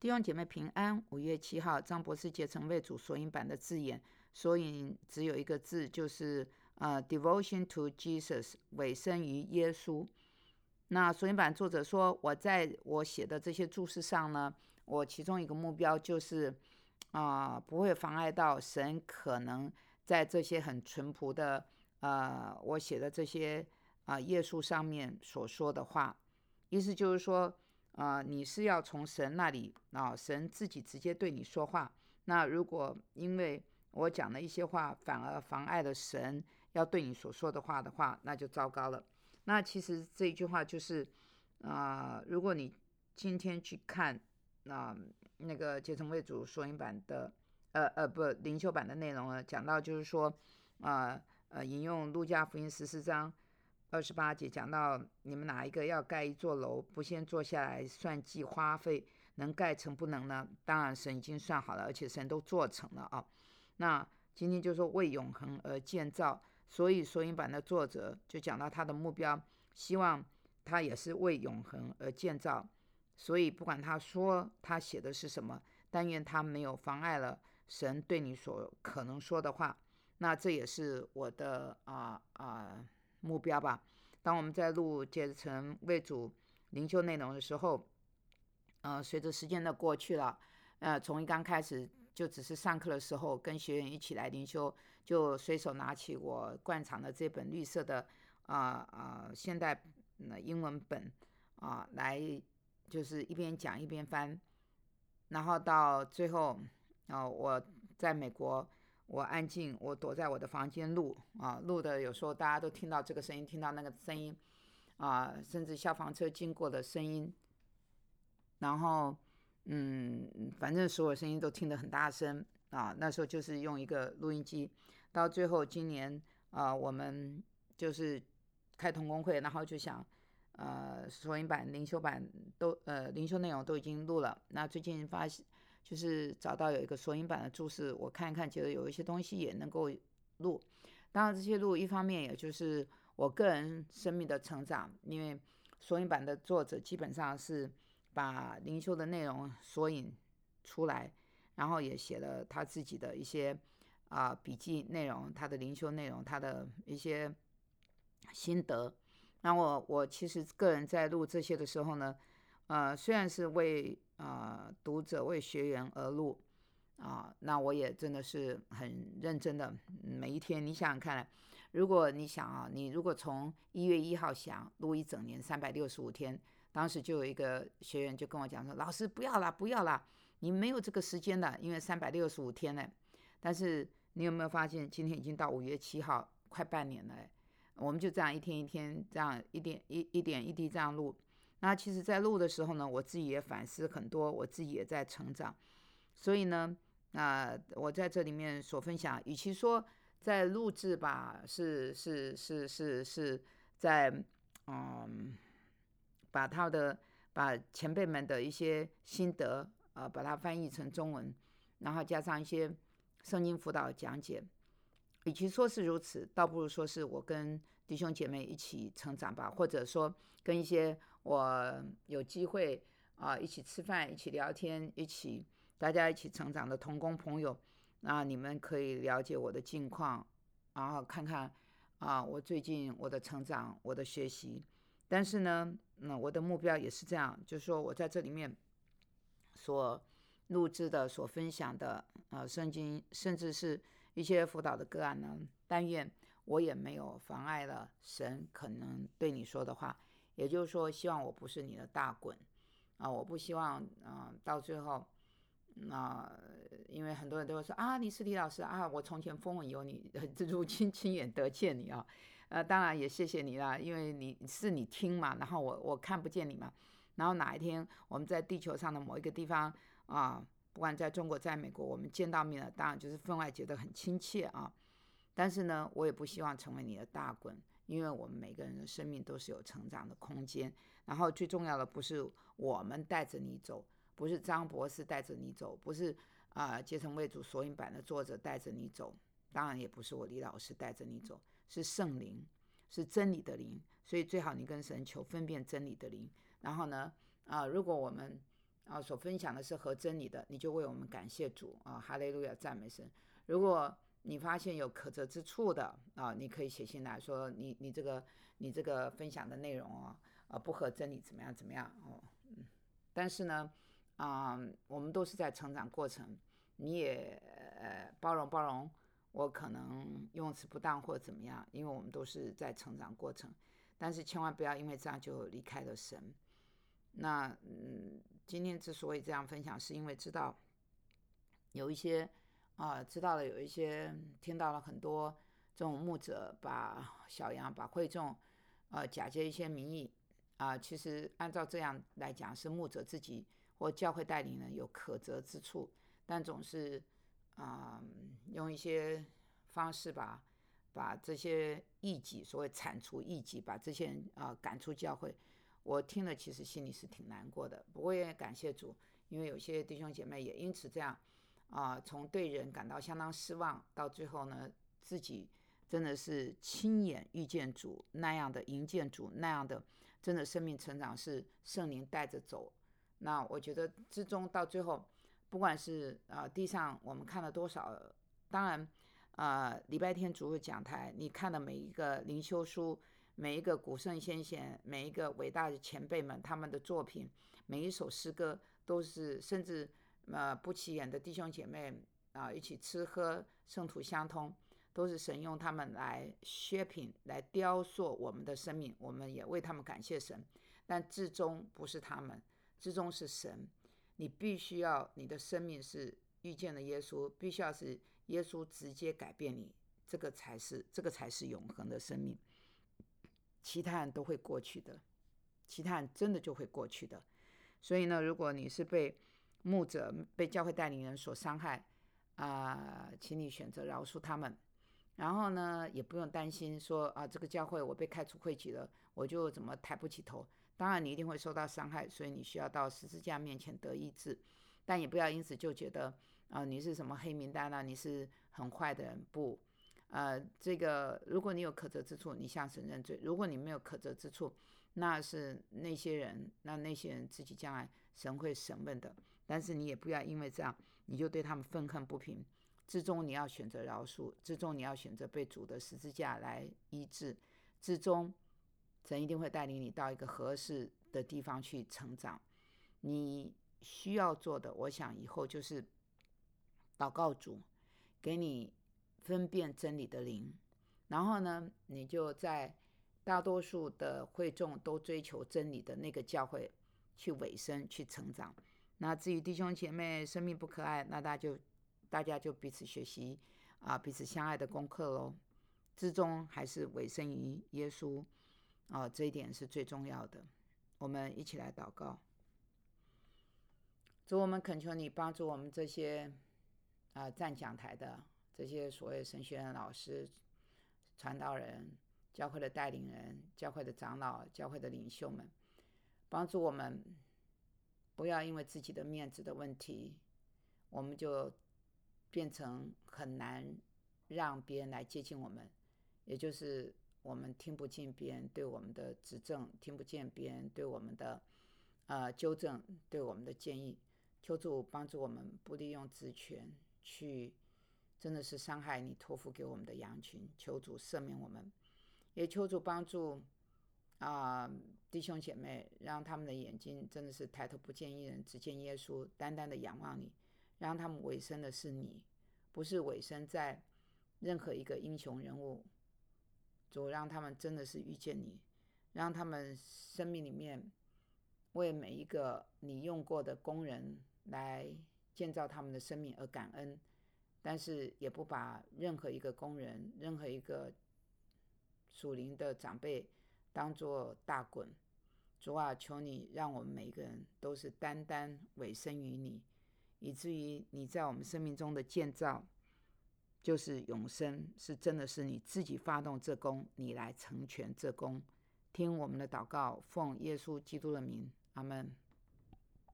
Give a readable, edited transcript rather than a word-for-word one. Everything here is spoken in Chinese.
弟兄姐妹平安。5月7号，张博士结成为主索引版的字眼，索引只有一个字，就是devotion to Jesus， 委身于耶稣。那索引版作者说，我在我写的这些注释上呢，我其中一个目标就是不会妨碍到神可能在这些很淳朴的我写的这些页数上面所说的话。意思就是说你是要从神那里神自己直接对你说话。那如果因为我讲的一些话反而妨碍了神要对你所说的话，那就糟糕了。那其实这一句话就是如果你今天去看那个结成为主索引版的灵修版的内容呢，讲到就是说引用路加福音14章28节，讲到你们哪一个要盖一座楼，不先坐下来算计花费，能盖成不能呢？当然神已经算好了，而且神都做成了那今天就说为永恒而建造，所以索引版的作者就讲到他的目标，希望他也是为永恒而建造。所以不管他说他写的是什么，但愿他没有妨碍了神对你所可能说的话。那这也是我的目标吧。当我们在录结成为主灵修内容的时候，随着时间的过去了，从一刚开始就只是上课的时候跟学员一起来灵修，就随手拿起我惯常的这本绿色的现代英文本来就是一边讲一边翻。然后到最后我在美国，我安静，我躲在我的房间录的有时候大家都听到这个声音，听到那个声音甚至消防车经过的声音，然后反正所有声音都听得很大声那时候就是用一个录音机。到最后今年我们就是开同工会，然后就想索引版灵修版都灵修内容都已经录了。那最近发现就是找到有一个索引版的注释，我看一看，觉得有一些东西也能够录。当然这些录一方面也就是我个人生命的成长，因为索引版的作者基本上是把灵修的内容索引出来，然后也写了他自己的一些笔记内容，他的灵修内容，他的一些心得。那我其实个人在录这些的时候呢，虽然是为读者为学员而录那我也真的是很认真的每一天。你想想看，如果你想你如果从1月1号想录一整年365天，当时就有一个学员就跟我讲说，老师不要啦，你没有这个时间的，因为365天呢。但是你有没有发现今天已经到5月7号，快半年了我们就这样一天一天这样一点一滴这样录。那其实在录的时候呢，我自己也反思很多，我自己也在成长。所以呢我在这里面所分享，与其说在录制吧，是在把前辈们的一些心得把它翻译成中文，然后加上一些圣经辅导讲解。与其说是如此，倒不如说是我跟弟兄姐妹一起成长吧，或者说跟一些我有机会一起吃饭，一起聊天，大家一起成长的同工朋友，你们可以了解我的近况，然后看看我最近我的成长，我的学习。但是呢我的目标也是这样，就是说我在这里面所录制的所分享的圣经，甚至是一些辅导的个案呢，但愿我也没有妨碍了神可能对你说的话。也就是说希望我不是你的大滚我不希望到最后因为很多人都会说你是李老师我从前风闻有你，如今亲眼得见你当然也谢谢你啦，因为你听嘛，然后我看不见你嘛。然后哪一天我们在地球上的某一个地方不管在中国在美国，我们见到面了，当然就是分外觉得很亲切但是呢我也不希望成为你的大滚，因为我们每个人的生命都是有成长的空间。然后最重要的不是我们带着你走，不是张博士带着你走，不是结成为主索引版的作者带着你走，当然也不是我李老师带着你走，是圣灵，是真理的灵。所以最好你跟神求分辨真理的灵。然后呢如果我们所分享的是合真理的，你就为我们感谢主哈利路亚，赞美神。如果你发现有可责之处的你可以写信来说你这个分享的内容不合真理怎么样怎么样但是呢我们都是在成长过程，你也包容我可能用词不当或怎么样，因为我们都是在成长过程，但是千万不要因为这样就离开了神。那今天之所以这样分享，是因为知道有一些知道了有一些听到了很多这种牧者把小羊把会众假借一些名义其实按照这样来讲是牧者自己或教会带领人有可责之处，但总是用一些方式把这些异己，所谓铲除异己，把这些人赶出教会。我听了其实心里是挺难过的，不过也感谢主，因为有些弟兄姐妹也因此这样从对人感到相当失望，到最后呢自己真的是亲眼遇见主那样的迎见主那样的真的生命成长是圣灵带着走。那我觉得之中到最后不管是地上我们看了多少，当然礼拜天主日讲台你看的每一个灵修书，每一个古圣先贤，每一个伟大的前辈们他们的作品，每一首诗歌都是甚至不起眼的弟兄姐妹一起吃喝圣徒相通，都是神用他们来shaping来雕塑我们的生命，我们也为他们感谢神。但至终不是他们，至终是神。你必须要你的生命是遇见了耶稣，必须要是耶稣直接改变你，这个才是永恒的生命。其他人都会过去的，其他人真的就会过去的。所以呢，如果你是被牧者被教会带领人所伤害请你选择饶恕他们。然后呢也不用担心说这个教会我被开除会籍了，我就怎么抬不起头。当然你一定会受到伤害，所以你需要到十字架面前得医治，但也不要因此就觉得你是什么黑名单你是很坏的人。不这个如果你有可责之处，你向神认罪；如果你没有可责之处，那是那些人自己将来神会审问的。但是你也不要因为这样你就对他们愤恨不平，至终你要选择饶恕，至终你要选择被主的十字架来医治，至终神一定会带领你到一个合适的地方去成长。你需要做的，我想以后就是祷告主给你分辨真理的灵，然后呢你就在大多数的会众都追求真理的那个教会去委身去成长。那至于弟兄姐妹生命不可爱，那大家就彼此学习彼此相爱的功课咯。至终还是委身于耶稣这一点是最重要的。我们一起来祷告。主，我们恳求你帮助我们这些站讲台的这些所谓神学院老师、传道人、教会的带领人、教会的长老、教会的领袖们，帮助我们不要因为自己的面子的问题，我们就变成很难让别人来接近我们，也就是我们听不进别人对我们的指正，听不见别人对我们的纠正，对我们的建议。求主帮助我们不利用职权去真的是伤害你托付给我们的羊群。求主赦免我们，也求主帮助弟兄姐妹，让他们的眼睛真的是抬头不见一人，只见耶稣，单单的仰望你，让他们委身的是你，不是委身在任何一个英雄人物。主，让他们真的是遇见你，让他们生命里面为每一个你用过的工人来建造他们的生命而感恩，但是也不把任何一个工人，任何一个属灵的长辈当作大棍。主啊，求你让我们每一个人都是单单委身于你，以至于你在我们生命中的建造就是永生，是真的是你自己发动这功，你来成全这功。听我们的祷告，奉耶稣基督的名，阿们。